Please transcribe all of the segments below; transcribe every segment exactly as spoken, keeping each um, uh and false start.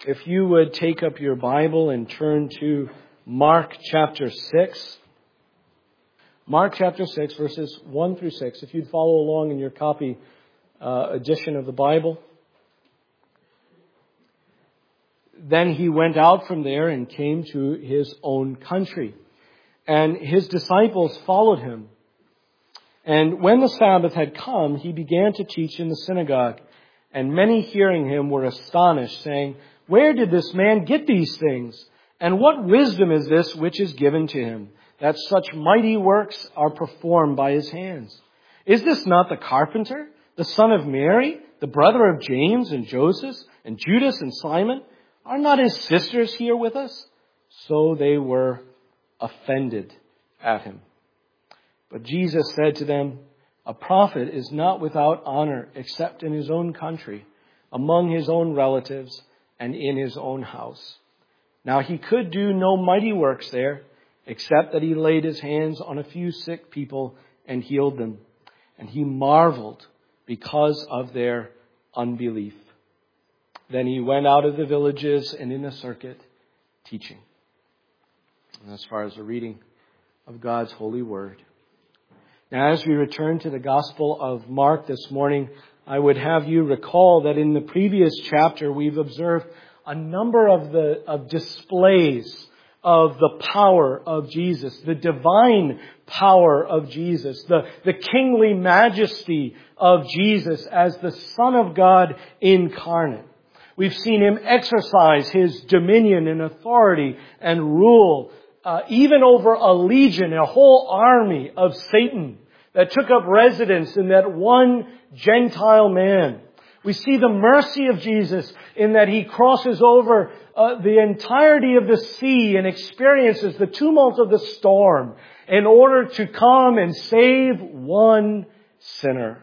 If you would take up your Bible and turn to Mark chapter six. Mark chapter six, verses one through six. If you'd follow along in your copy uh, edition of the Bible. Then he went out from there and came to his own country. And his disciples followed him. And when the Sabbath had come, he began to teach in the synagogue. And many hearing him were astonished, saying, "Where did this man get these things? And what wisdom is this which is given to him, that such mighty works are performed by his hands? Is this not the carpenter, the son of Mary, the brother of James and Joseph and Judas and Simon? Are not his sisters here with us?" So they were offended at him. But Jesus said to them, "A prophet is not without honor except in his own country, among his own relatives, and in his own house." Now he could do no mighty works there, except that he laid his hands on a few sick people and healed them. And he marveled because of their unbelief. Then he went out of the villages and in a circuit, teaching. And as far as the reading of God's holy word. Now, as we return to the Gospel of Mark this morning, I would have you recall that in the previous chapter, we've observed a number of the of displays of the power of Jesus, the divine power of Jesus, the, the kingly majesty of Jesus as the Son of God incarnate. We've seen him exercise his dominion and authority and rule, uh, even over a legion, a whole army of Satan that took up residence in that one Gentile man. We see the mercy of Jesus in that he crosses over uh, the entirety of the sea and experiences the tumult of the storm in order to come and save one sinner.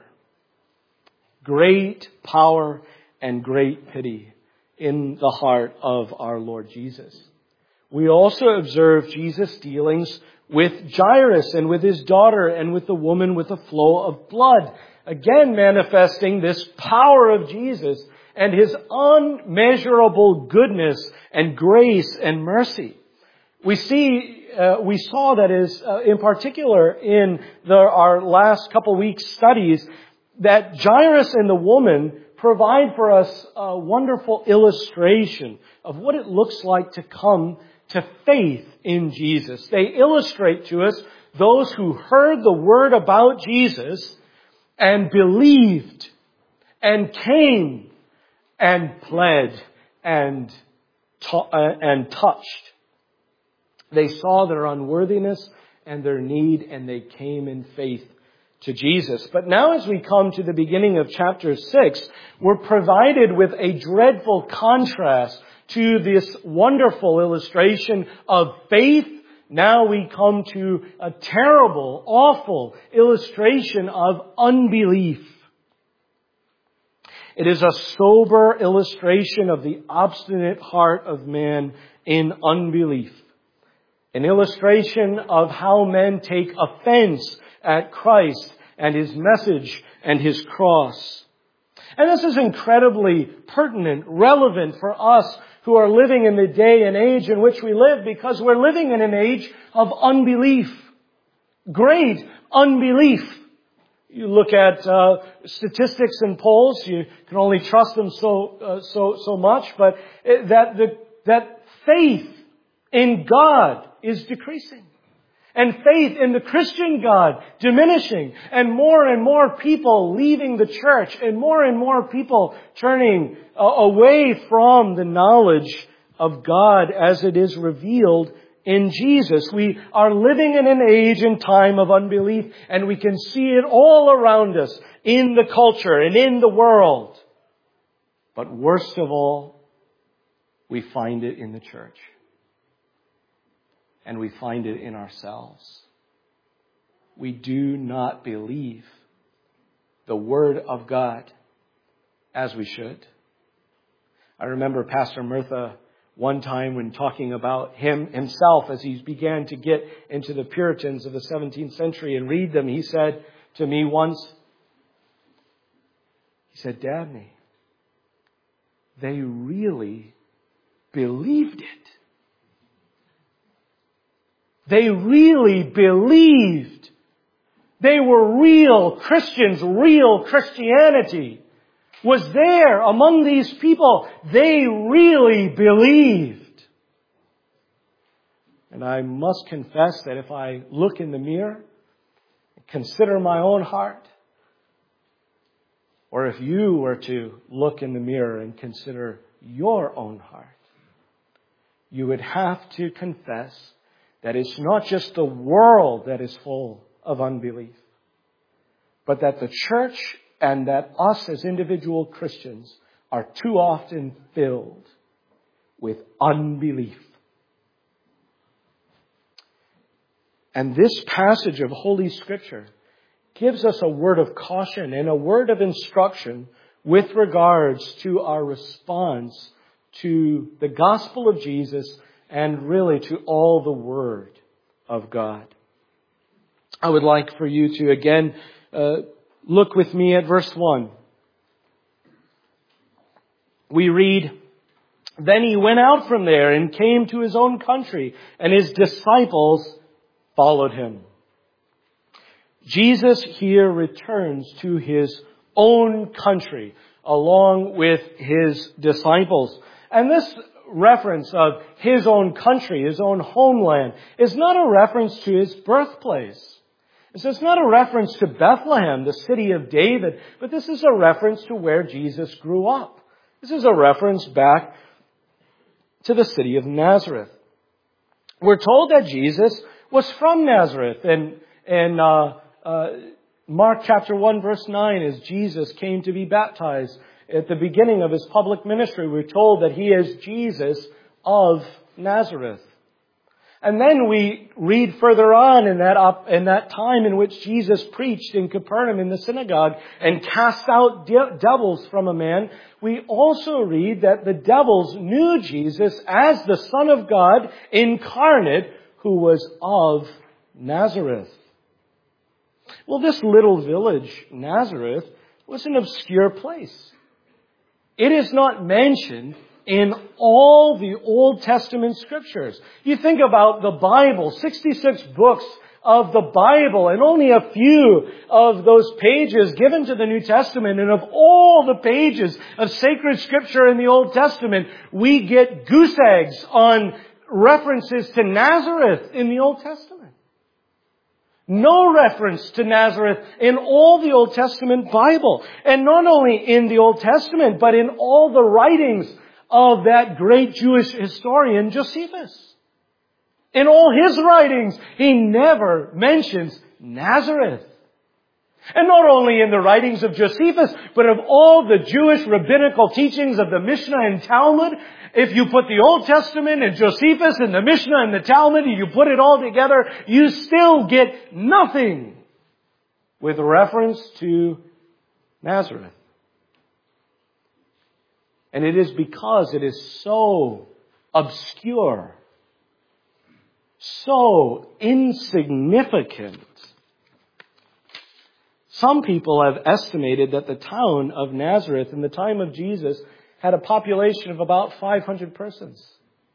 Great power and great pity in the heart of our Lord Jesus. We also observe Jesus' dealings with Jairus and with his daughter and with the woman with the flow of blood. Again, manifesting this power of Jesus and his unmeasurable goodness and grace and mercy. We see, uh, we saw that is, uh, in particular in the, our last couple weeks studies, that Jairus and the woman provide for us a wonderful illustration of what it looks like to come to faith in Jesus. They illustrate to us those who heard the word about Jesus and believed and came and pled and, t- uh, and touched. They saw their unworthiness and their need, and they came in faith to Jesus. But now as we come to the beginning of chapter six, we're provided with a dreadful contrast to this wonderful illustration of faith. Now we come to a terrible, awful illustration of unbelief. It is a sober illustration of the obstinate heart of man in unbelief. An illustration of how men take offense at Christ and his message and his cross. And this is incredibly pertinent, relevant for us who are living in the day and age in which we live, because we're living in an age of unbelief. Great unbelief. You look at uh, statistics and polls, you can only trust them so uh, so so much, but it, that the that faith in God is decreasing. And faith in the Christian God diminishing, and more and more people leaving the church, and more and more people turning uh, away from the knowledge of God as it is revealed in Jesus. We are living in an age and time of unbelief, and we can see it all around us in the culture and in the world. But worst of all, we find it in the church. And we find it in ourselves. We do not believe the Word of God as we should. I remember Pastor Murtha one time when talking about him himself as he began to get into the Puritans of the seventeenth century and read them. He said to me once, he said, "Dabney, they really believed it. They really believed. They were real Christians. Real Christianity was there among these people. They really believed. And I must confess that if I look in the mirror, consider my own heart, or if you were to look in the mirror and consider your own heart, you would have to confess that it's not just the world that is full of unbelief, but that the church and that us as individual Christians are too often filled with unbelief. And this passage of Holy Scripture gives us a word of caution and a word of instruction with regards to our response to the gospel of Jesus and really to all the Word of God. I would like for you to again uh, look with me at verse one. We read, "Then he went out from there and came to his own country, and his disciples followed him." Jesus here returns to his own country along with his disciples. And this reference of his own country, his own homeland, is not a reference to his birthplace. It's not a reference to Bethlehem, the city of David, but this is a reference to where Jesus grew up. This is a reference back to the city of Nazareth. We're told that Jesus was from Nazareth. And in uh, uh, Mark chapter one, verse nine, as Jesus came to be baptized at the beginning of his public ministry, we're told that he is Jesus of Nazareth. And then we read further on in that up, in that time in which Jesus preached in Capernaum in the synagogue and cast out de- devils from a man. We also read that the devils knew Jesus as the Son of God incarnate, who was of Nazareth. Well, this little village, Nazareth, was an obscure place. It is not mentioned in all the Old Testament scriptures. You think about the Bible, sixty-six books of the Bible, and only a few of those pages given to the New Testament. And of all the pages of sacred scripture in the Old Testament, we get goose eggs on references to Nazareth in the Old Testament. No reference to Nazareth in all the Old Testament Bible. And not only in the Old Testament, but in all the writings of that great Jewish historian, Josephus. In all his writings, he never mentions Nazareth. And not only in the writings of Josephus, but of all the Jewish rabbinical teachings of the Mishnah and Talmud. If you put the Old Testament and Josephus and the Mishnah and the Talmud, and you put it all together, you still get nothing with reference to Nazareth. And it is because it is so obscure, so insignificant. Some people have estimated that the town of Nazareth in the time of Jesus had a population of about five hundred persons.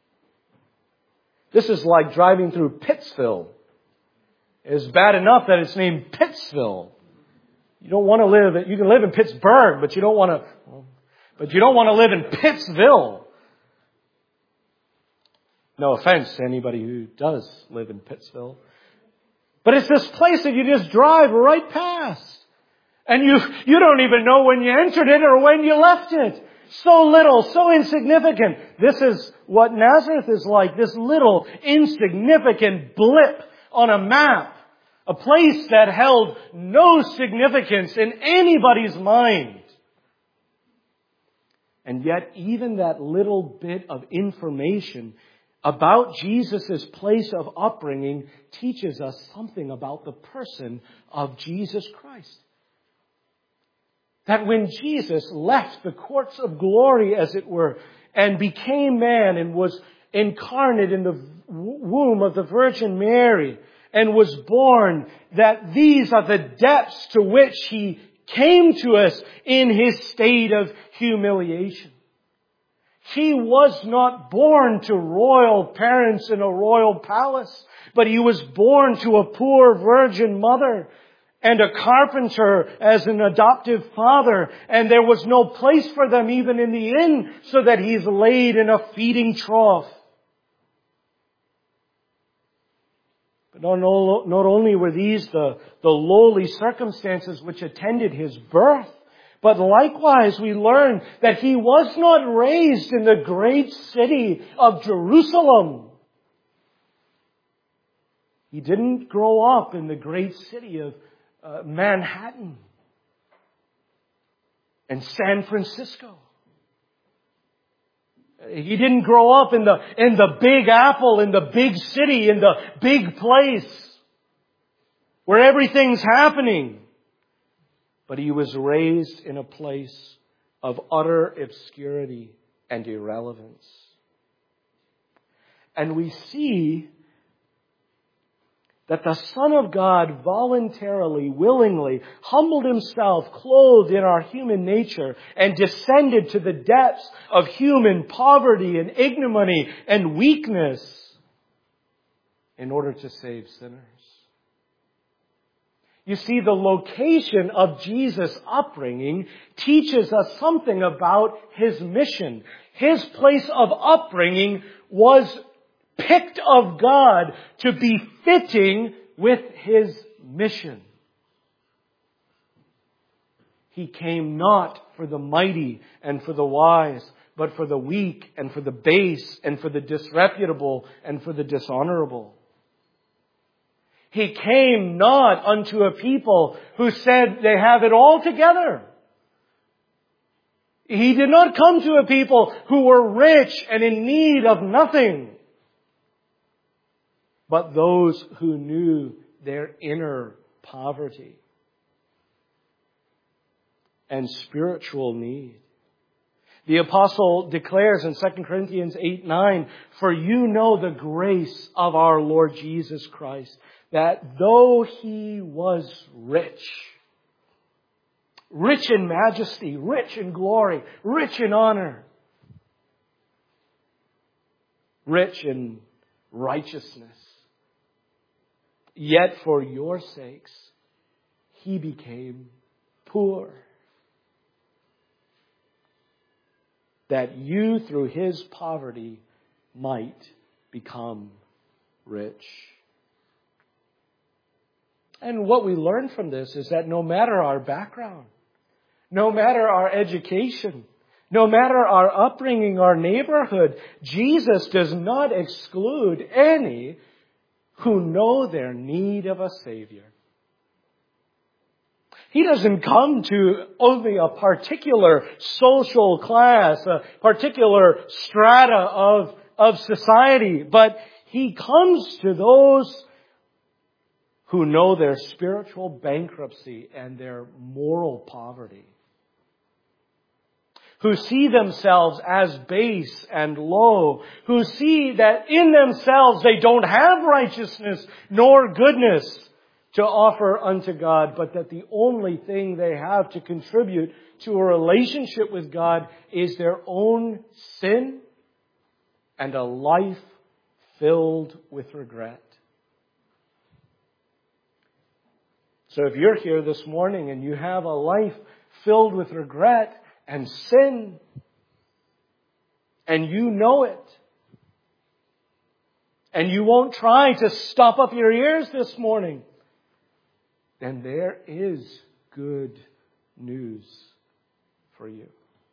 This is like driving through Pittsville. It's bad enough that it's named Pittsville. You don't want to live, you can live in Pittsburgh, but you don't want to, but you don't want to live in Pittsville. No offense to anybody who does live in Pittsville. But it's this place that you just drive right past. And you, you don't even know when you entered it or when you left it. So little, so insignificant. This is what Nazareth is like. This little, insignificant blip on a map. A place that held no significance in anybody's mind. And yet, even that little bit of information about Jesus' place of upbringing teaches us something about the person of Jesus Christ. That when Jesus left the courts of glory, as it were, and became man and was incarnate in the womb of the Virgin Mary and was born, that these are the depths to which He came to us in His state of humiliation. He was not born to royal parents in a royal palace, but He was born to a poor virgin mother and a carpenter as an adoptive father. And there was no place for them even in the inn, so that He's laid in a feeding trough. But not, not only were these the, the lowly circumstances which attended His birth, but likewise we learn that He was not raised in the great city of Jerusalem. He didn't grow up in the great city of uh, Manhattan and San Francisco. He didn't grow up in the, in the Big Apple, in the big city, in the big place where everything's happening. But He was raised in a place of utter obscurity and irrelevance. And we see that the Son of God voluntarily, willingly humbled Himself, clothed in our human nature, and descended to the depths of human poverty and ignominy and weakness in order to save sinners. You see, the location of Jesus' upbringing teaches us something about His mission. His place of upbringing was picked of God to be fitting with His mission. He came not for the mighty and for the wise, but for the weak and for the base and for the disreputable and for the dishonorable. He came not unto a people who said they have it all together. He did not come to a people who were rich and in need of nothing, but those who knew their inner poverty and spiritual need. The apostle declares in Second Corinthians eight nine, "For you know the grace of our Lord Jesus Christ, that though He was rich, rich in majesty, rich in glory, rich in honor, rich in righteousness, yet for your sakes He became poor, that you through His poverty might become rich." And what we learn from this is that no matter our background, no matter our education, no matter our upbringing, our neighborhood, Jesus does not exclude any who know their need of a Savior. He doesn't come to only a particular social class, a particular strata of, of society, but He comes to those who know their spiritual bankruptcy and their moral poverty, who see themselves as base and low, who see that in themselves they don't have righteousness nor goodness to offer unto God, but that the only thing they have to contribute to a relationship with God is their own sin and a life filled with regret. So if you're here this morning and you have a life filled with regret and sin, and you know it, and you won't try to stop up your ears this morning, then there is good news for you.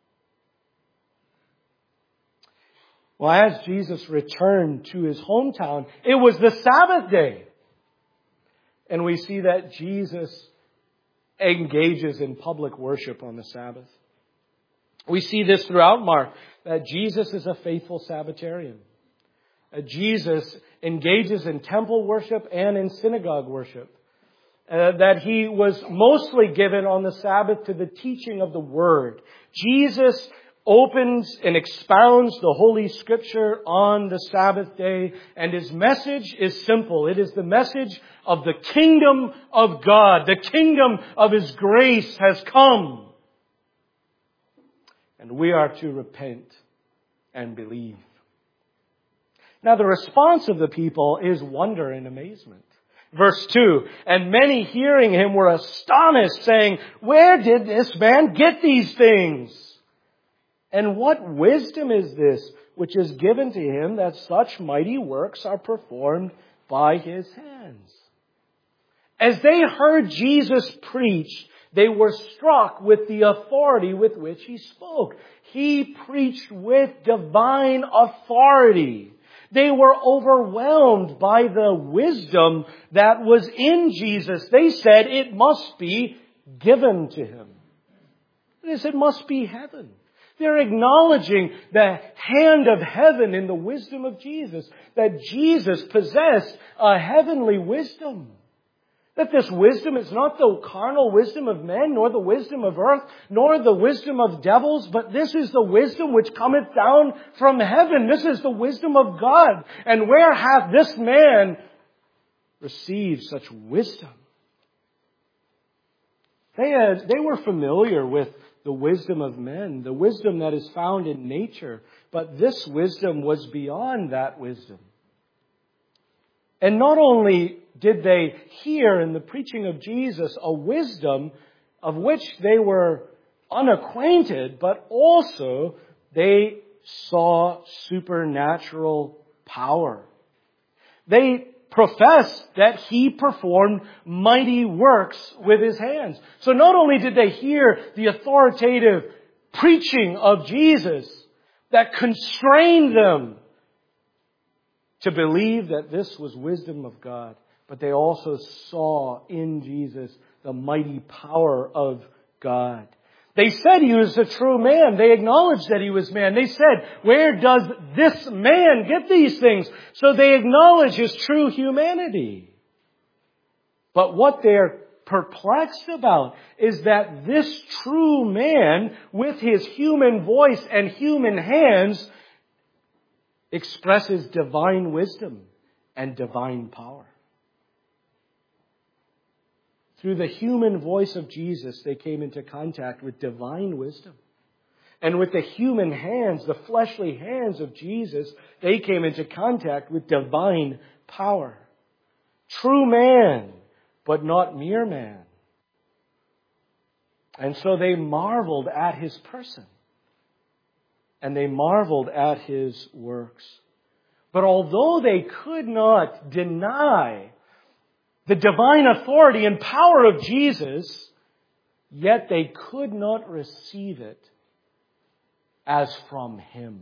Well, as Jesus returned to His hometown, it was the Sabbath day. And we see that Jesus engages in public worship on the Sabbath. We see this throughout Mark, that Jesus is a faithful Sabbatarian. Uh, Jesus engages in temple worship and in synagogue worship. Uh, that He was mostly given on the Sabbath to the teaching of the Word. Jesus opens and expounds the Holy Scripture on the Sabbath day, and His message is simple. It is the message of the kingdom of God. The kingdom of His grace has come. And we are to repent and believe. Now the response of the people is wonder and amazement. Verse two, and many hearing him were astonished, saying, where did this man get these things? And what wisdom is this which is given to him that such mighty works are performed by his hands? As they heard Jesus preach, they were struck with the authority with which he spoke. He preached with divine authority. They were overwhelmed by the wisdom that was in Jesus. They said it must be given to him. They said it must be heaven. They're acknowledging the hand of heaven in the wisdom of Jesus. That Jesus possessed a heavenly wisdom. That this wisdom is not the carnal wisdom of men, nor the wisdom of earth, nor the wisdom of devils, but this is the wisdom which cometh down from heaven. This is the wisdom of God. And where hath this man received such wisdom? They had, they were familiar with the wisdom of men, the wisdom that is found in nature, but this wisdom was beyond that wisdom. And not only did they hear in the preaching of Jesus a wisdom of which they were unacquainted, but also they saw supernatural power. They professed that he performed mighty works with his hands. So not only did they hear the authoritative preaching of Jesus that constrained them to believe that this was wisdom of God, but they also saw in Jesus the mighty power of God. They said he was a true man. They acknowledged that he was man. They said, where does this man get these things? So they acknowledge his true humanity. But what they're perplexed about is that this true man, with his human voice and human hands, expresses divine wisdom and divine power. Through the human voice of Jesus, they came into contact with divine wisdom. And with the human hands, the fleshly hands of Jesus, they came into contact with divine power. True man, but not mere man. And so they marveled at his person. And they marveled at his works. But although they could not deny the divine authority and power of Jesus, yet they could not receive it as from him.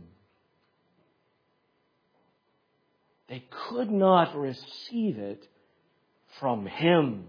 They could not receive it from him.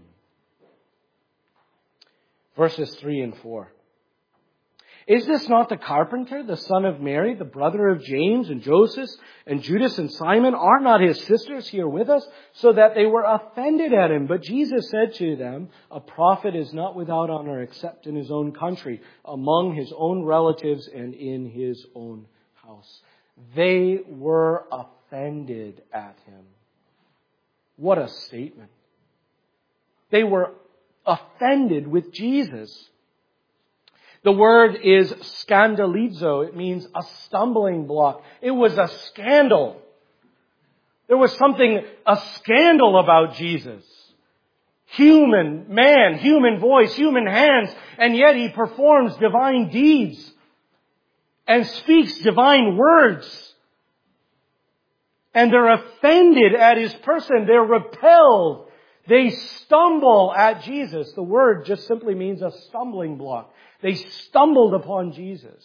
Verses three and four. Is this not the carpenter, the son of Mary, the brother of James and Joseph and Judas and Simon? Are not his sisters here with us? So that they were offended at him. But Jesus said to them, a prophet is not without honor except in his own country, among his own relatives and in his own house. They were offended at him. What a statement. They were offended with Jesus. The word is scandalizo. It means a stumbling block. It was a scandal. There was something, a scandal about Jesus. Human man, human voice, human hands, and yet he performs divine deeds and speaks divine words. And they're offended at his person. They're repelled. They stumble at Jesus. The word just simply means a stumbling block. They stumbled upon Jesus.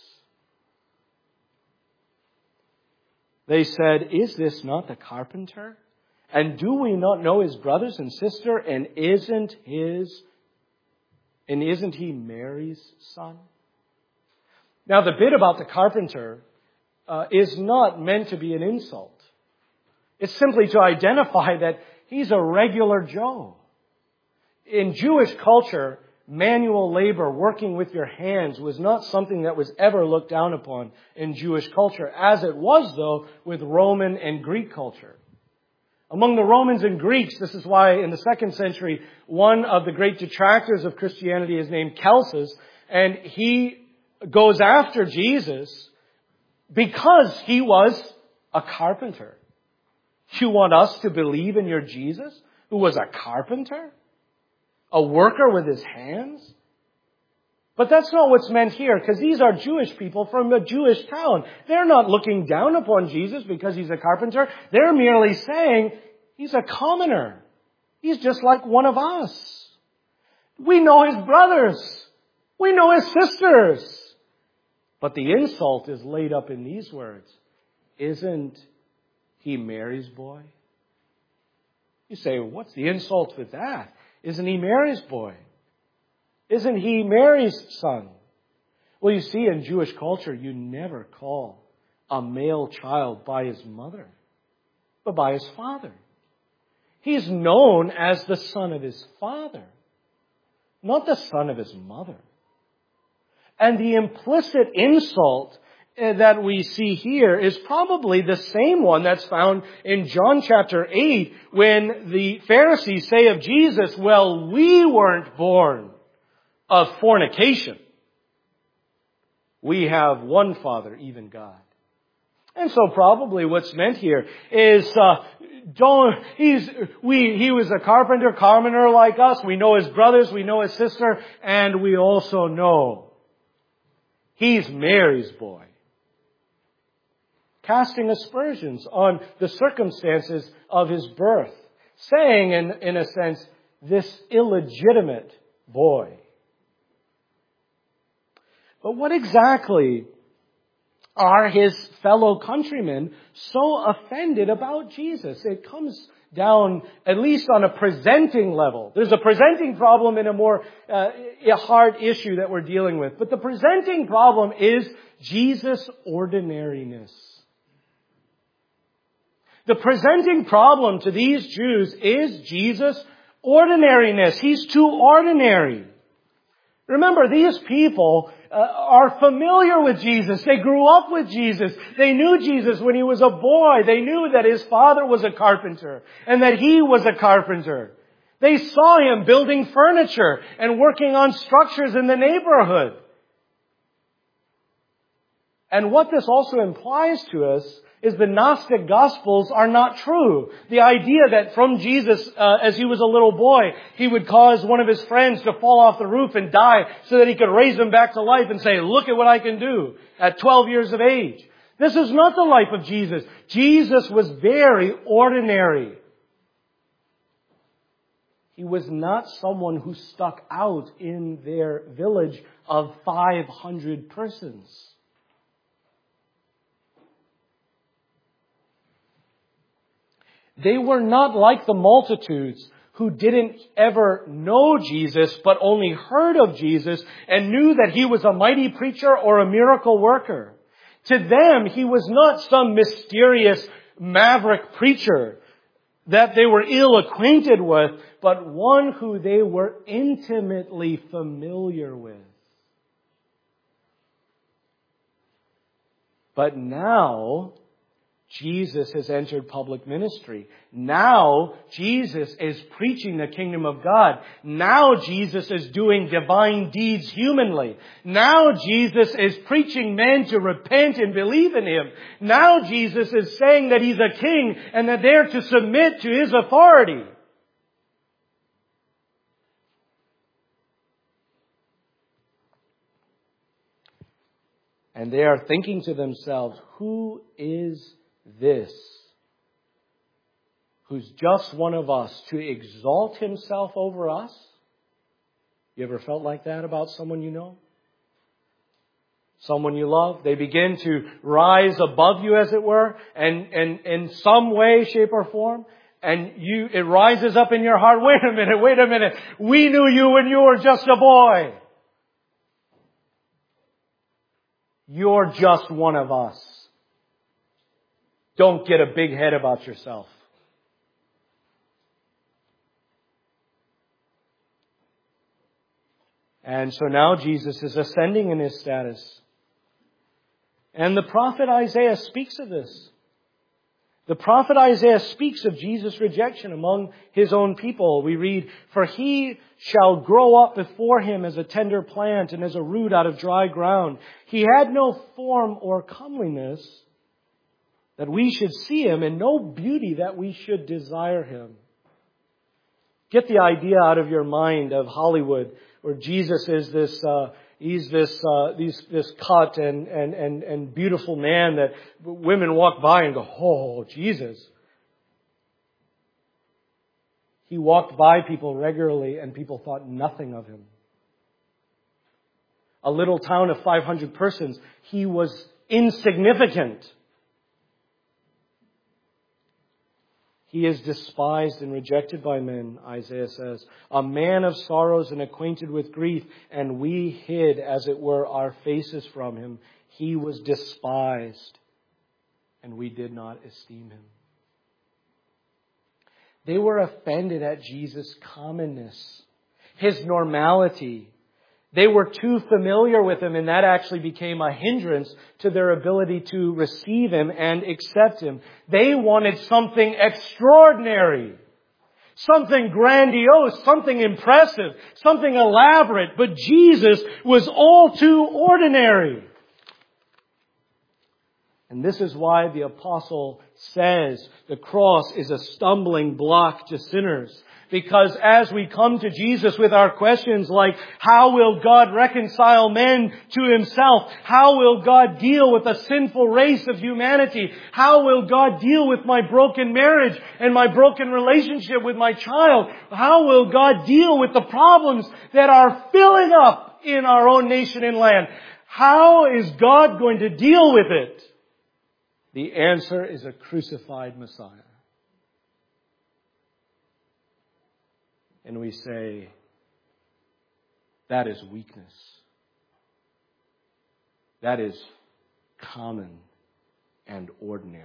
They said, is this not the carpenter? And do we not know his brothers and sister? And isn't his, and isn't he Mary's son? Now the bit about the carpenter uh, is not meant to be an insult. It's simply to identify that he's a regular Joe. In Jewish culture, manual labor, working with your hands, was not something that was ever looked down upon in Jewish culture, as it was, though, with Roman and Greek culture. Among the Romans and Greeks, this is why in the second century, one of the great detractors of Christianity is named Celsus, and he goes after Jesus because he was a carpenter. You want us to believe in your Jesus, who was a carpenter? A worker with his hands? But that's not what's meant here, because these are Jewish people from a Jewish town. They're not looking down upon Jesus because he's a carpenter. They're merely saying, he's a commoner. He's just like one of us. We know his brothers. We know his sisters. But the insult is laid up in these words. Isn't he Mary's boy? You say, what's the insult with that? Isn't he Mary's boy? Isn't he Mary's son? Well, you see, in Jewish culture, you never call a male child by his mother, but by his father. He's known as the son of his father, not the son of his mother. And the implicit insult that we see here is probably the same one that's found in John chapter eight when the Pharisees say of Jesus, well, we weren't born of fornication. We have one Father, even God. And so probably what's meant here is, uh, don't, he's, we, he was a carpenter, commoner like us. We know his brothers, we know his sister, and we also know he's Mary's boy. Casting aspersions on the circumstances of his birth. Saying, in, in a sense, this illegitimate boy. But what exactly are his fellow countrymen so offended about Jesus? It comes down, at least on a presenting level. There's a presenting problem in a more uh, a hard issue that we're dealing with. But the presenting problem is Jesus' ordinariness. The presenting problem to these Jews is Jesus' ordinariness. He's too ordinary. Remember, these people uh, are familiar with Jesus. They grew up with Jesus. They knew Jesus when he was a boy. They knew that his father was a carpenter and that he was a carpenter. They saw him building furniture and working on structures in the neighborhood. And what this also implies to us is the Gnostic Gospels are not true. The idea that from Jesus, uh, as he was a little boy, he would cause one of his friends to fall off the roof and die so that he could raise him back to life and say, look at what I can do at twelve years of age. This is not the life of Jesus. Jesus was very ordinary. He was not someone who stuck out in their village of five hundred persons. They were not like the multitudes who didn't ever know Jesus, but only heard of Jesus and knew that he was a mighty preacher or a miracle worker. To them, he was not some mysterious maverick preacher that they were ill acquainted with, but one who they were intimately familiar with. But now, Jesus has entered public ministry. Now, Jesus is preaching the kingdom of God. Now, Jesus is doing divine deeds humanly. Now, Jesus is preaching men to repent and believe in him. Now, Jesus is saying that he's a king and that they're to submit to his authority. And they are thinking to themselves, who is this, who's just one of us, to exalt himself over us? You ever felt like that about someone you know? Someone you love? They begin to rise above you, as it were, and, and in some way, shape, or form, and you, it rises up in your heart, wait a minute, wait a minute, we knew you when you were just a boy. You're just one of us. Don't get a big head about yourself. And so now Jesus is ascending in his status. And the prophet Isaiah speaks of this. The prophet Isaiah speaks of Jesus' rejection among his own people. We read, "For he shall grow up before him as a tender plant and as a root out of dry ground. He had no form or comeliness that we should see him, and no beauty that we should desire him." Get the idea out of your mind of Hollywood, where Jesus is this, uh, he's this, uh, these, this cut and, and, and, and beautiful man that women walk by and go, "Oh, Jesus." He walked by people regularly and people thought nothing of him. A little town of five hundred persons, he was insignificant. He is despised and rejected by men, Isaiah says. A man of sorrows and acquainted with grief, and we hid, as it were, our faces from him. He was despised, and we did not esteem him. They were offended at Jesus' commonness, his normality. They were too familiar with him, and that actually became a hindrance to their ability to receive him and accept him. They wanted something extraordinary, something grandiose, something impressive, something elaborate. But Jesus was all too ordinary. And this is why the apostle says the cross is a stumbling block to sinners. Because as we come to Jesus with our questions like, how will God reconcile men to himself? How will God deal with a sinful race of humanity? How will God deal with my broken marriage and my broken relationship with my child? How will God deal with the problems that are filling up in our own nation and land? How is God going to deal with it? The answer is a crucified Messiah. And we say, that is weakness. That is common and ordinary.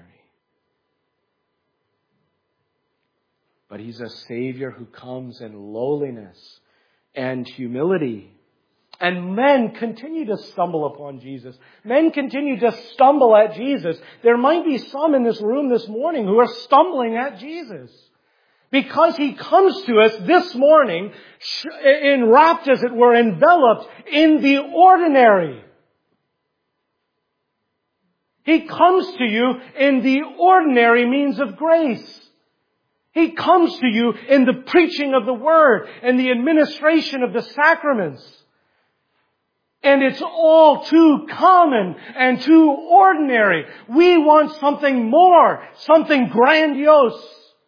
But he's a Savior who comes in lowliness and humility. And men continue to stumble upon Jesus. Men continue to stumble at Jesus. There might be some in this room this morning who are stumbling at Jesus. Because he comes to us this morning, enwrapped as it were, enveloped in the ordinary. He comes to you in the ordinary means of grace. He comes to you in the preaching of the Word and the administration of the sacraments. And it's all too common and too ordinary. We want something more, something grandiose.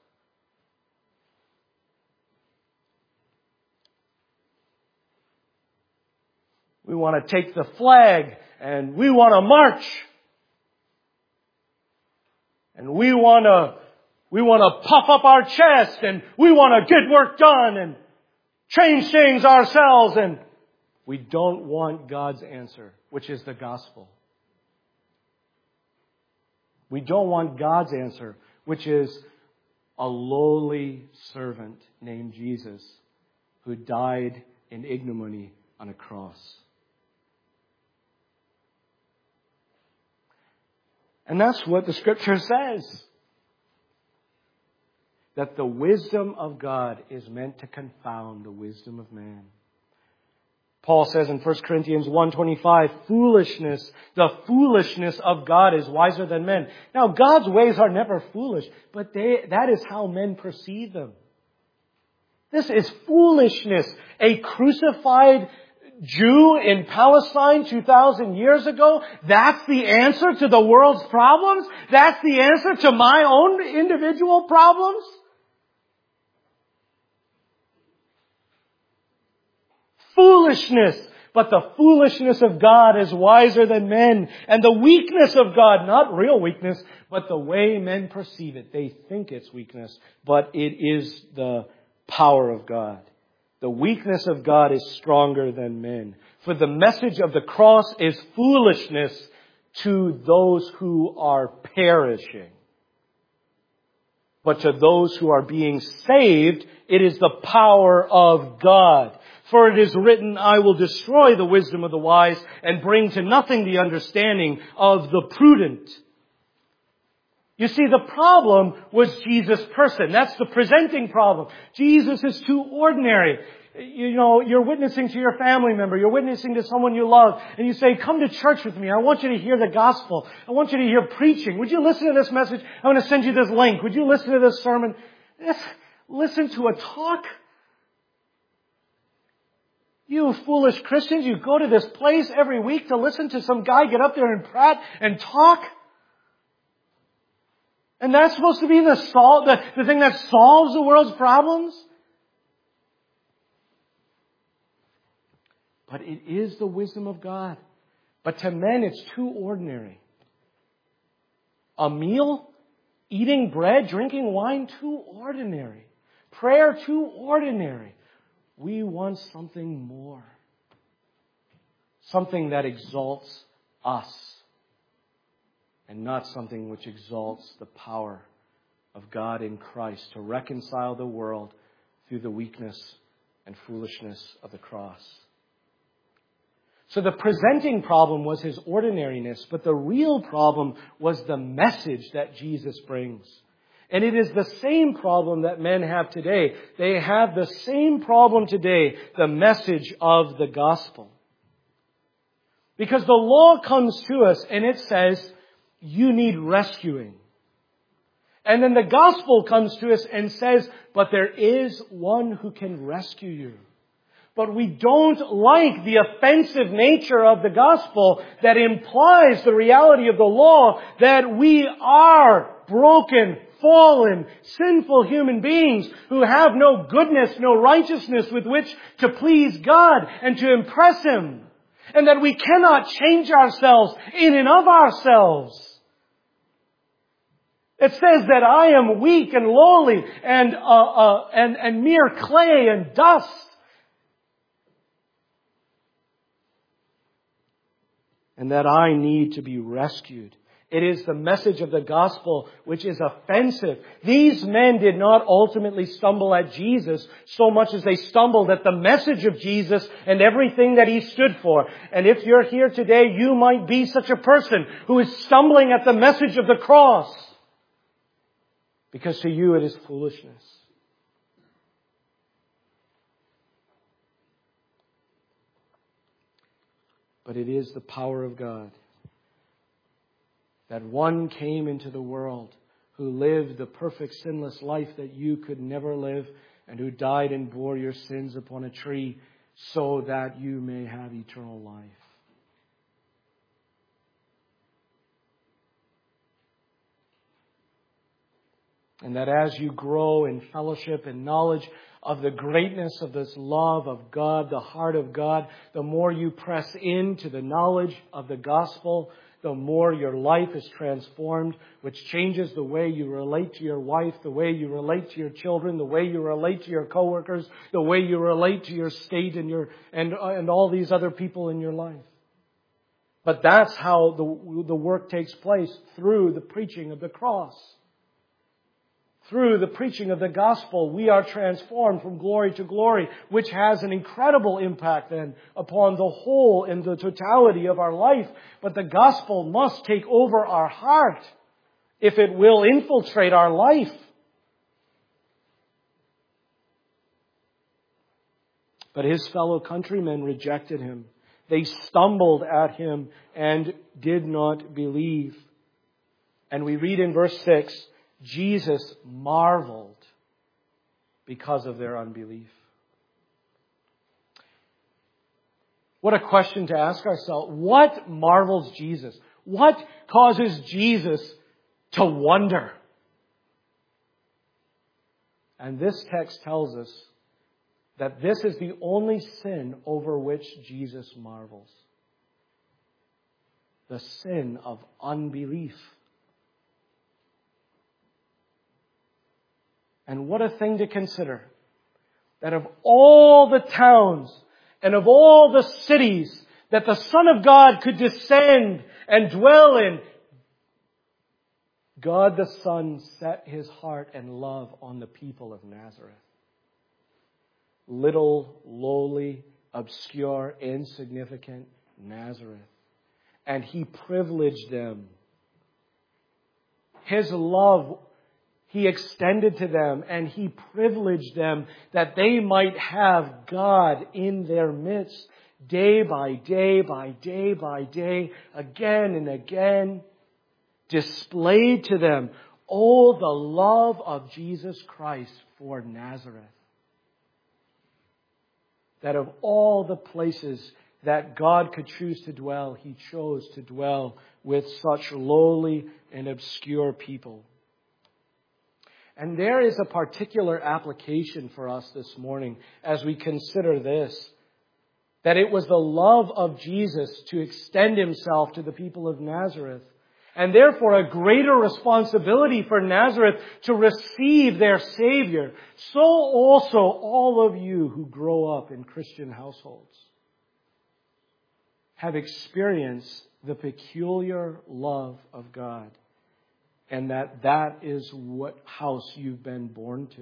We want to take the flag and we want to march. And we want to, we want to puff up our chest and we want to get work done and change things ourselves. And we don't want God's answer, which is the gospel. We don't want God's answer, which is a lowly servant named Jesus who died in ignominy on a cross. And that's what the Scripture says. That the wisdom of God is meant to confound the wisdom of man. Paul says in First Corinthians one twenty-five, foolishness, the foolishness of God is wiser than men. Now, God's ways are never foolish, but they, that is how men perceive them. This is foolishness. A crucified Jew in Palestine two thousand years ago, that's the answer to the world's problems? That's the answer to my own individual problems? Foolishness. But the foolishness of God is wiser than men. And the weakness of God, not real weakness, but the way men perceive it. They think it's weakness, but it is the power of God. The weakness of God is stronger than men. For the message of the cross is foolishness to those who are perishing. But to those who are being saved, it is the power of God. For it is written, I will destroy the wisdom of the wise and bring to nothing the understanding of the prudent. You see, the problem was Jesus' person. That's the presenting problem. Jesus is too ordinary. You know, you're witnessing to your family member, you're witnessing to someone you love, and you say, come to church with me. I want you to hear the gospel. I want you to hear preaching. Would you listen to this message? I'm going to send you this link. Would you listen to this sermon? Yes, listen to a talk. You foolish Christians, you go to this place every week to listen to some guy get up there and prat and talk. And that's supposed to be the sol- the, the thing that solves the world's problems? But it is the wisdom of God. But to men, it's too ordinary. A meal, eating bread, drinking wine, too ordinary. Prayer, too ordinary. We want something more. Something that exalts us. And not something which exalts the power of God in Christ to reconcile the world through the weakness and foolishness of the cross. So the presenting problem was his ordinariness, but the real problem was the message that Jesus brings. And it is the same problem that men have today. They have the same problem today, the message of the gospel. Because the law comes to us and it says, you need rescuing. And then the gospel comes to us and says, but there is one who can rescue you. But we don't like the offensive nature of the gospel that implies the reality of the law that we are broken, fallen, sinful human beings who have no goodness, no righteousness with which to please God and to impress Him. And that we cannot change ourselves in and of ourselves. It says that I am weak and lowly and, uh, uh, and, and mere clay and dust. And that I need to be rescued. It is the message of the gospel which is offensive. These men did not ultimately stumble at Jesus so much as they stumbled at the message of Jesus and everything that He stood for. And if you're here today, you might be such a person who is stumbling at the message of the cross. Because to you it is foolishness. But it is the power of God. That one came into the world who lived the perfect sinless life that you could never live and who died and bore your sins upon a tree so that you may have eternal life. And that as you grow in fellowship and knowledge of the greatness of this love of God, the heart of God, the more you press into the knowledge of the gospel, the more your life is transformed, which changes the way you relate to your wife, the way you relate to your children, the way you relate to your coworkers, the way you relate to your state and your and and all these other people in your life. But that's how the the work takes place, through the preaching of the cross. Through the preaching of the gospel, we are transformed from glory to glory, which has an incredible impact then upon the whole and the totality of our life. But the gospel must take over our heart if it will infiltrate our life. But his fellow countrymen rejected him. They stumbled at him and did not believe. And we read in verse six, Jesus marveled because of their unbelief. What a question to ask ourselves. What marvels Jesus? What causes Jesus to wonder? And this text tells us that this is the only sin over which Jesus marvels. The sin of unbelief. And what a thing to consider, that of all the towns and of all the cities that the Son of God could descend and dwell in, God the Son set His heart and love on the people of Nazareth. Little, lowly, obscure, insignificant Nazareth. And He privileged them His love He extended to them, and He privileged them that they might have God in their midst day by day by day by day, again and again, displayed to them, oh, the love of Jesus Christ for Nazareth. That of all the places that God could choose to dwell, He chose to dwell with such lowly and obscure people. And there is a particular application for us this morning as we consider this. That it was the love of Jesus to extend Himself to the people of Nazareth. And therefore a greater responsibility for Nazareth to receive their Savior. So also all of you who grow up in Christian households have experienced the peculiar love of God. And that that is what house you've been born to.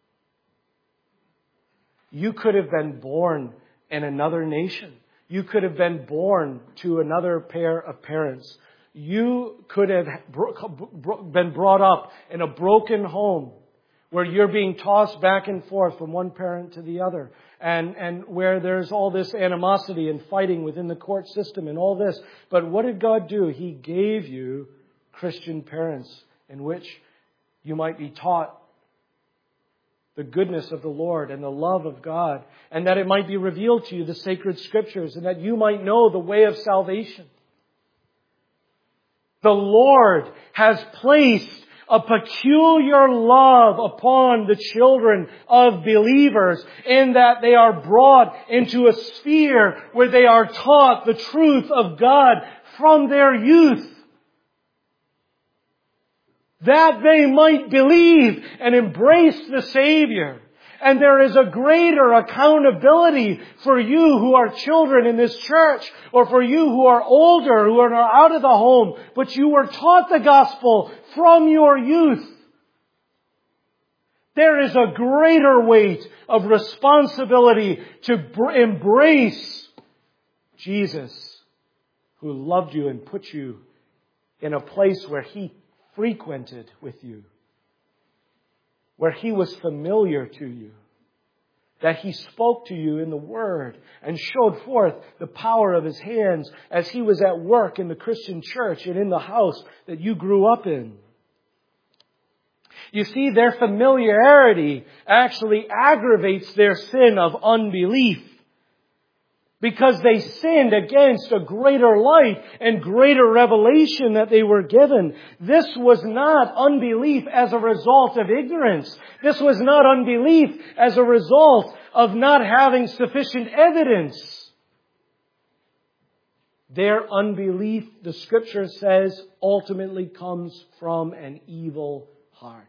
You could have been born in another nation. You could have been born to another pair of parents. You could have been brought up in a broken home where you're being tossed back and forth from one parent to the other, and, and where there's all this animosity and fighting within the court system and all this. But what did God do? He gave you Christian parents in which you might be taught the goodness of the Lord and the love of God, and that it might be revealed to you the sacred Scriptures, and that you might know the way of salvation. The Lord has placed a peculiar love upon the children of believers in that they are brought into a sphere where they are taught the truth of God from their youth, that they might believe and embrace the Savior. And there is a greater accountability for you who are children in this church, or for you who are older, who are out of the home, but you were taught the gospel from your youth. There is a greater weight of responsibility to br- embrace Jesus, who loved you and put you in a place where He frequented with you, where He was familiar to you, that He spoke to you in the Word and showed forth the power of His hands as He was at work in the Christian church and in the house that you grew up in. You see, their familiarity actually aggravates their sin of unbelief, because they sinned against a greater light and greater revelation that they were given. This was not unbelief as a result of ignorance. This was not unbelief as a result of not having sufficient evidence. Their unbelief, the Scripture says, ultimately comes from an evil heart.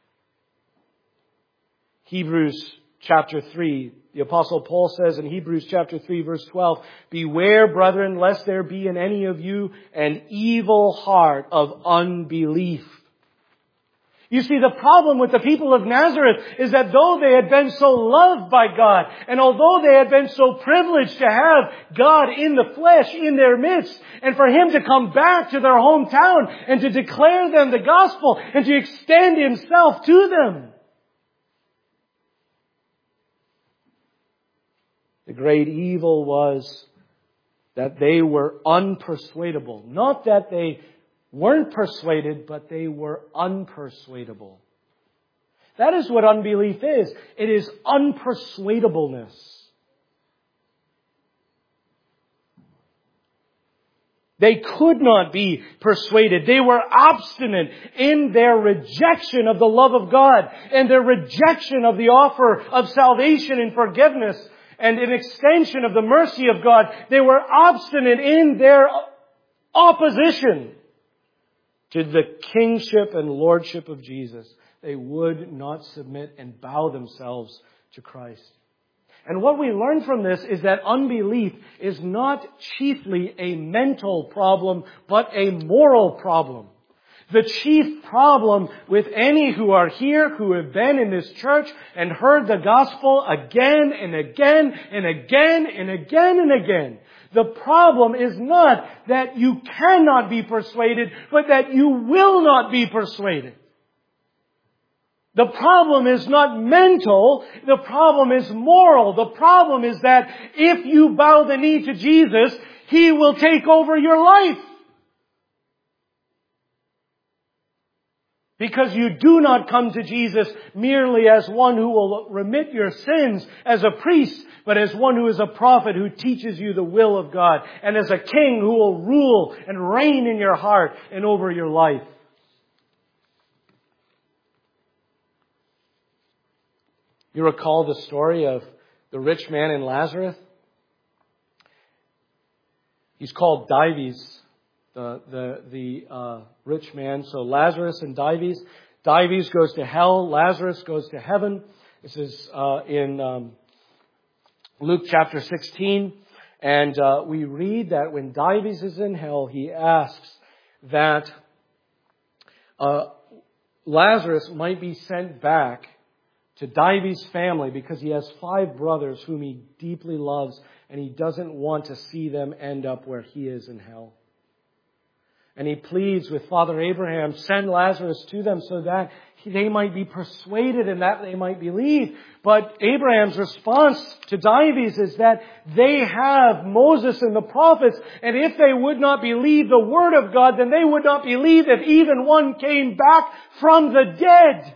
Hebrews chapter three, the Apostle Paul says in Hebrews chapter three, verse twelve, "Beware, brethren, lest there be in any of you an evil heart of unbelief." You see, the problem with the people of Nazareth is that though they had been so loved by God, and although they had been so privileged to have God in the flesh in their midst, and for Him to come back to their hometown and to declare them the gospel and to extend Himself to them, the great evil was that they were unpersuadable. Not that they weren't persuaded, but they were unpersuadable. That is what unbelief is. It is unpersuadableness. They could not be persuaded. They were obstinate in their rejection of the love of God and their rejection of the offer of salvation and forgiveness and an extension of the mercy of God. They were obstinate in their opposition to the kingship and lordship of Jesus. They would not submit and bow themselves to Christ. And what we learn from this is that unbelief is not chiefly a mental problem, but a moral problem. The chief problem with any who are here, who have been in this church and heard the gospel again and again and again and again and again, the problem is not that you cannot be persuaded, but that you will not be persuaded. The problem is not mental, the problem is moral. The problem is that if you bow the knee to Jesus, He will take over your life. Because you do not come to Jesus merely as one who will remit your sins as a priest, but as one who is a prophet who teaches you the will of God, and as a king who will rule and reign in your heart and over your life. You recall the story of the rich man and Lazarus? He's called Dives. The the the uh, rich man. So Lazarus and Dives. Dives goes to hell. Lazarus goes to heaven. This is uh, in um, Luke chapter sixteen. And uh, we read that when Dives is in hell, he asks that uh, Lazarus might be sent back to Dives' family because he has five brothers whom he deeply loves, and he doesn't want to see them end up where he is in hell. And he pleads with Father Abraham, send Lazarus to them so that they might be persuaded and that they might believe. But Abraham's response to Dives is that they have Moses and the prophets, and if they would not believe the word of God, then they would not believe if even one came back from the dead.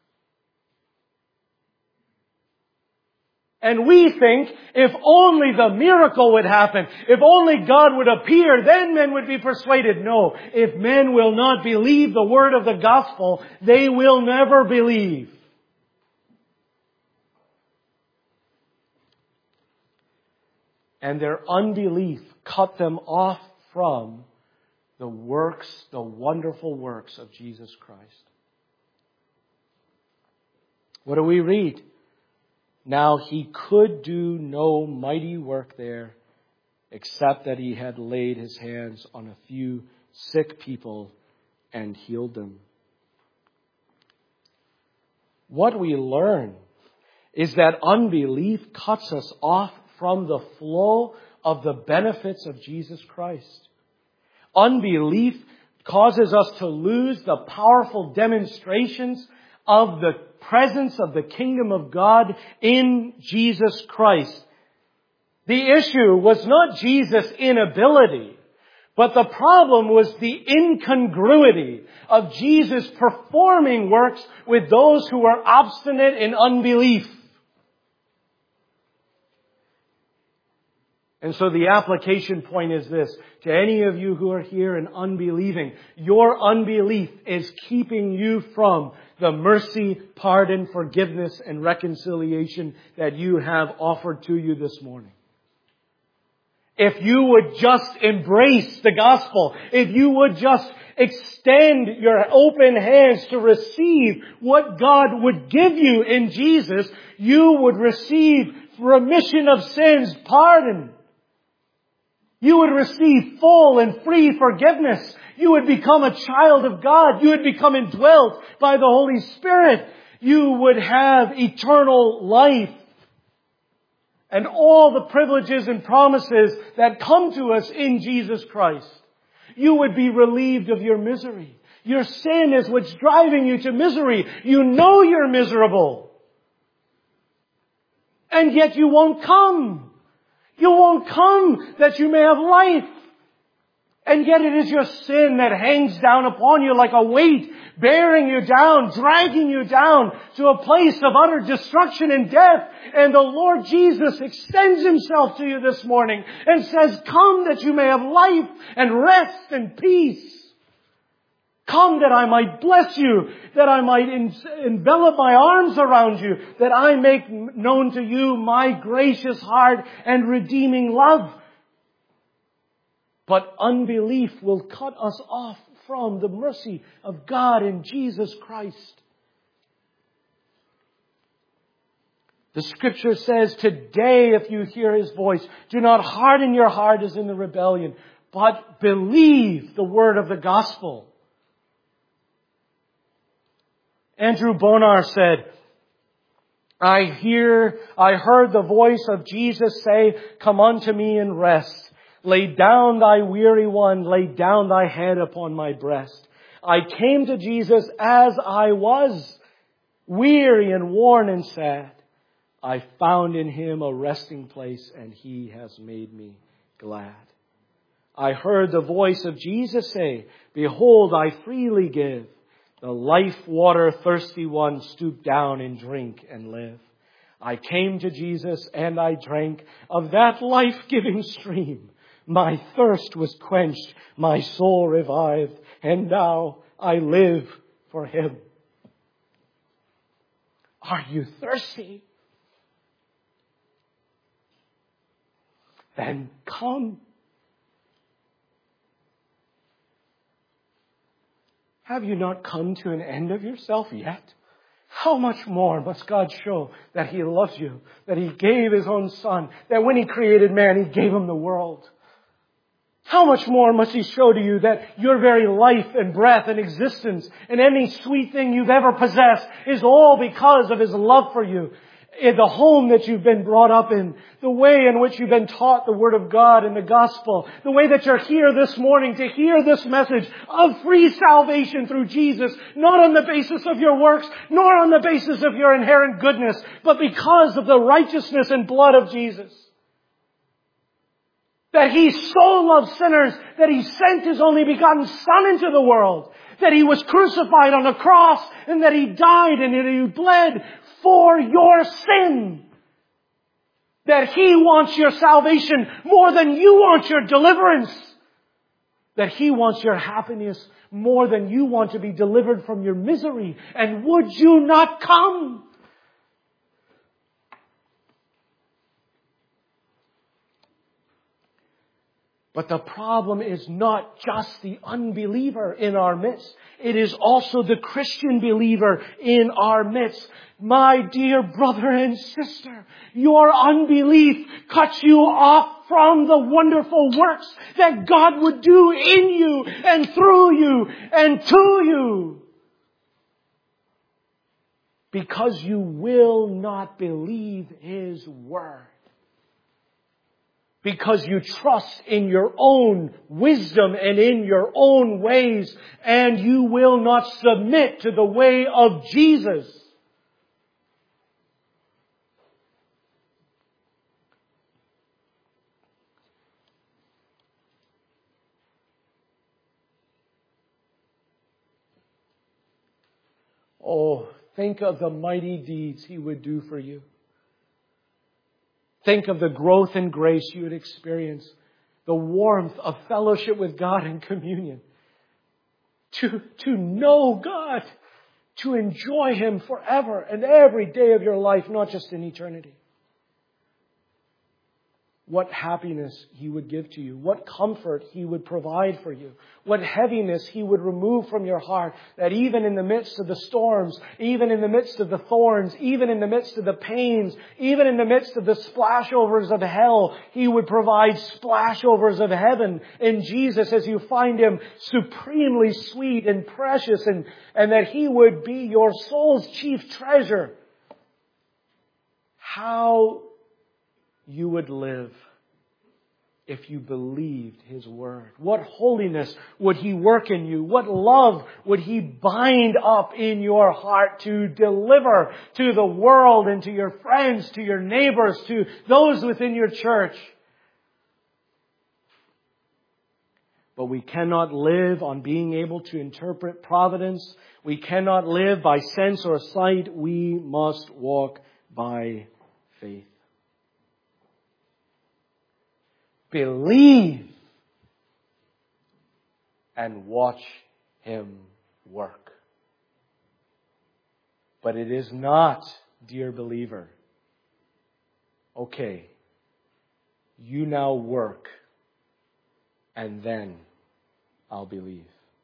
And we think if only the miracle would happen, if only God would appear, then men would be persuaded. No, if men will not believe the word of the gospel, they will never believe. And their unbelief cut them off from the works, the wonderful works of Jesus Christ. What do we read? Now He could do no mighty work there, except that He had laid His hands on a few sick people and healed them. What we learn is that unbelief cuts us off from the flow of the benefits of Jesus Christ. Unbelief causes us to lose the powerful demonstrations of the presence of the kingdom of God in Jesus Christ. The issue was not Jesus' inability, but the problem was the incongruity of Jesus performing works with those who were obstinate in unbelief. And so the application point is this. To any of you who are here and unbelieving, your unbelief is keeping you from the mercy, pardon, forgiveness, and reconciliation that you have offered to you this morning. If you would just embrace the gospel, if you would just extend your open hands to receive what God would give you in Jesus, you would receive remission of sins, pardon. You would receive full and free forgiveness. You would become a child of God. You would become indwelt by the Holy Spirit. You would have eternal life. And all the privileges and promises that come to us in Jesus Christ. You would be relieved of your misery. Your sin is what's driving you to misery. You know you're miserable. And yet you won't come. You won't come that you may have life. And yet it is your sin that hangs down upon you like a weight, bearing you down, dragging you down to a place of utter destruction and death. And the Lord Jesus extends Himself to you this morning and says, come that you may have life and rest and peace. Come that I might bless you, that I might envelop my arms around you, that I make known to you my gracious heart and redeeming love. But unbelief will cut us off from the mercy of God in Jesus Christ. The Scripture says, today if you hear His voice, do not harden your heart as in the rebellion, but believe the word of the gospel. Andrew Bonar said, I hear, I heard the voice of Jesus say, come unto me and rest. Lay down thy weary one, lay down thy head upon my breast. I came to Jesus as I was, weary and worn and sad. I found in Him a resting place, and He has made me glad. I heard the voice of Jesus say, behold, I freely give. The life water thirsty one, stoop down and drink and live. I came to Jesus and I drank of that life-giving stream. My thirst was quenched, my soul revived, and now I live for Him. Are you thirsty? Then come. Have you not come to an end of yourself yet? How much more must God show that He loves you, that He gave His own Son, that when He created man, He gave him the world? How much more must He show to you that your very life and breath and existence and any sweet thing you've ever possessed is all because of His love for you? In the home that you've been brought up in, the way in which you've been taught the Word of God and the Gospel, the way that you're here this morning to hear this message of free salvation through Jesus, not on the basis of your works, nor on the basis of your inherent goodness, but because of the righteousness and blood of Jesus. That He so loved sinners that He sent His only begotten Son into the world. That He was crucified on a cross and that He died and that He bled for your sin. That He wants your salvation more than you want your deliverance. That He wants your happiness more than you want to be delivered from your misery. And would you not come? But the problem is not just the unbeliever in our midst. It is also the Christian believer in our midst. My dear brother and sister, your unbelief cuts you off from the wonderful works that God would do in you and through you and to you. Because you will not believe His word. Because you trust in your own wisdom and in your own ways, and you will not submit to the way of Jesus. Oh, think of the mighty deeds He would do for you. Think of the growth in grace you would experience. The warmth of fellowship with God and communion. To, to know God. To enjoy Him forever and every day of your life, not just in eternity. What happiness He would give to you. What comfort He would provide for you. What heaviness He would remove from your heart. That even in the midst of the storms, even in the midst of the thorns, even in the midst of the pains, even in the midst of the splashovers of hell, He would provide splashovers of heaven in Jesus as you find Him supremely sweet and precious, and, and that He would be your soul's chief treasure. How you would live if you believed His word. What holiness would He work in you? What love would He bind up in your heart to deliver to the world and to your friends, to your neighbors, to those within your church? But we cannot live on being able to interpret providence. We cannot live by sense or sight. We must walk by faith. Believe and watch Him work. But it is not, dear believer, okay, you now work and then I'll believe.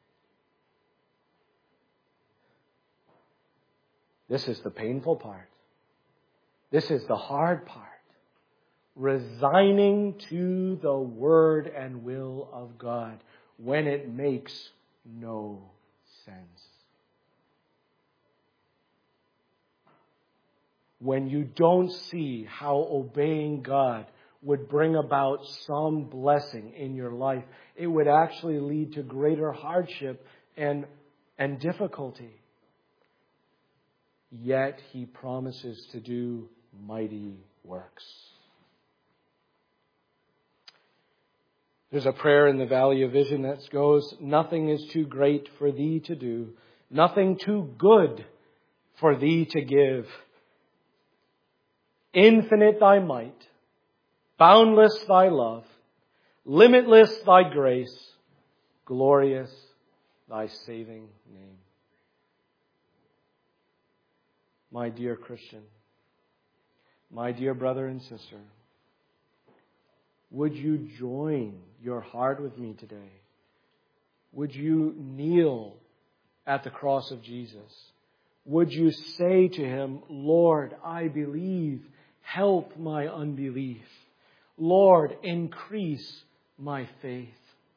This is the painful part. This is the hard part. Resigning to the word and will of God when it makes no sense. when you don't see how obeying God would bring about some blessing in your life. It would actually lead to greater hardship and, and difficulty. Yet He promises to do mighty works. There's a prayer in the Valley of Vision that goes, nothing is too great for Thee to do, nothing too good for Thee to give. Infinite Thy might, boundless Thy love, limitless Thy grace, glorious Thy saving name. My dear Christian, my dear brother and sister, would you join your heart with me today? Would you kneel at the cross of Jesus? Would you say to Him, Lord, I believe, help my unbelief. Lord, increase my faith.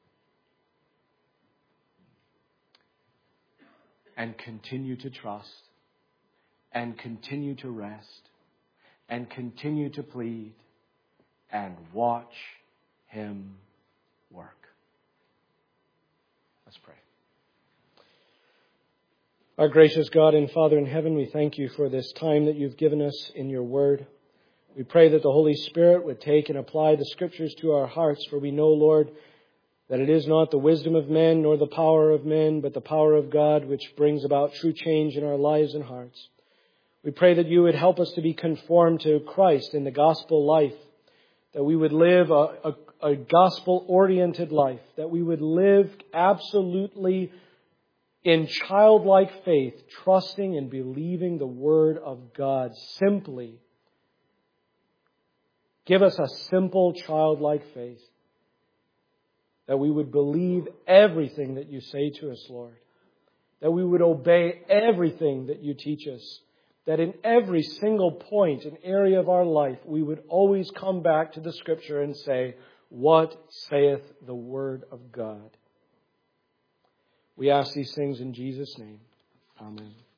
And continue to trust, and continue to rest, and continue to plead, and watch Him work. Let's pray. Our gracious God and Father in heaven, we thank You for this time that You've given us in Your Word. We pray that the Holy Spirit would take and apply the Scriptures to our hearts, for we know, Lord, that it is not the wisdom of men nor the power of men, but the power of God which brings about true change in our lives and hearts. We pray that You would help us to be conformed to Christ in the gospel life, that we would live a, a, a gospel-oriented life, that we would live absolutely in childlike faith, trusting and believing the Word of God simply. Give us a simple childlike faith, that we would believe everything that You say to us, Lord, that we would obey everything that You teach us, that in every single point and area of our life, we would always come back to the Scripture and say, what saith the Word of God? We ask these things in Jesus' name. Amen.